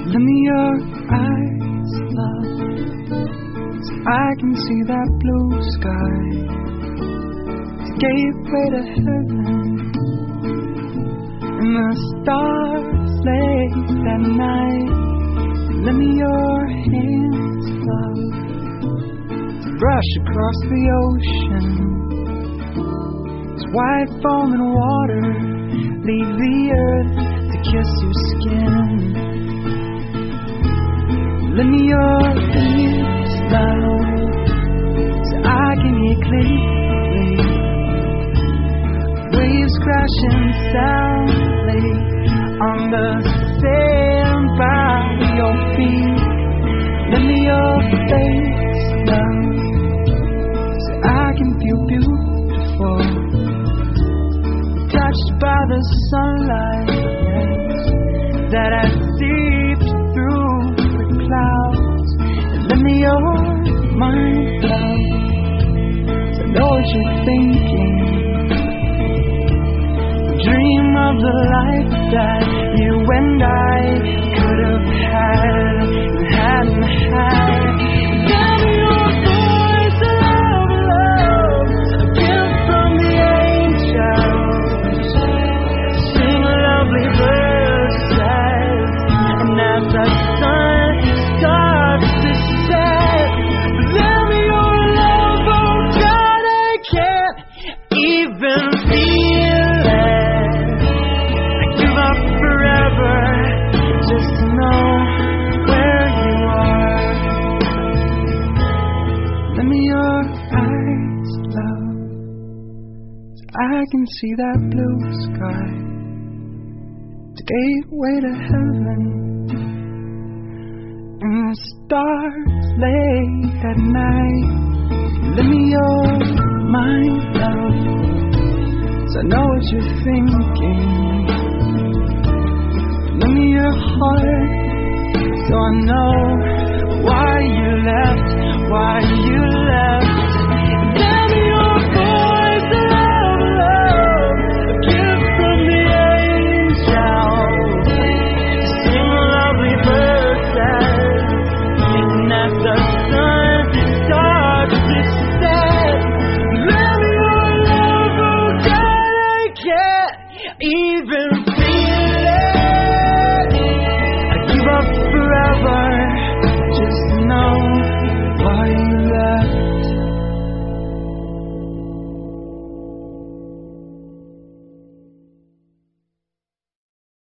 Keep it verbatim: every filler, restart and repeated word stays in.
Lend me your eyes, love, so I can see that blue sky, the gateway to heaven, and the stars late at night. Lend me your hands, love, to brush across the ocean, as white foam and water leave the earth to kiss your skin. Lend me your ears, love, so I can hear clearly waves crashing soundly on the sand by your feet. Lend me your face, love, so I can feel beautiful, touched by the sunlight, yes, that I seeped through the clouds. And lend me your mind, love, to know what you're thinking. Dream of the life that you and I could have had and hadn't had. Lend me your voice, love, love, a gift from the angels. Sing lovely verses, and as the sun starts to set, lend me your love, oh God, I can't even feel it. I give up forever just to know where you are. Lend me your eyes, love, so I can see that blue sky, the gateway to heaven, and the stars late at night. Lend me your mind, love, so I know what you're thinking. Lend me your heart, so I know why you left, why you